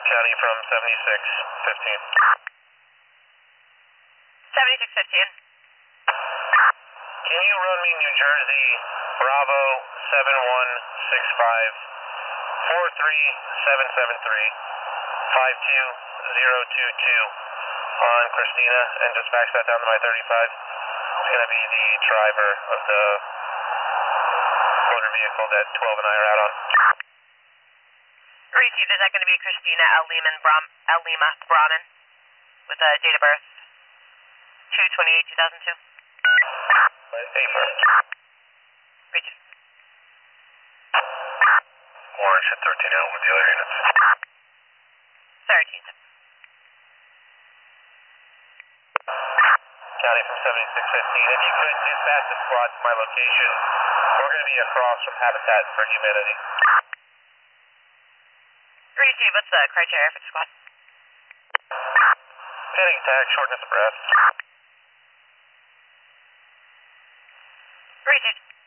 County from 7615. 7615. Can you run me New Jersey Bravo 7165 43773 52022 on Christina and just fax that down to my 35. It's going to be the driver of the motor vehicle that 12 and I are out on. Received. Is that going to be Christina Lima Brahman with a date of birth 2/28/2002? Affirm. Received. Orange at 13 out with the other units. 13. County from 7615. If you could dispatch the squad to my location, we're going to be across from Habitat for Humanity. Received. What's the criteria for the squad? Panic attack, shortness of breath. Received.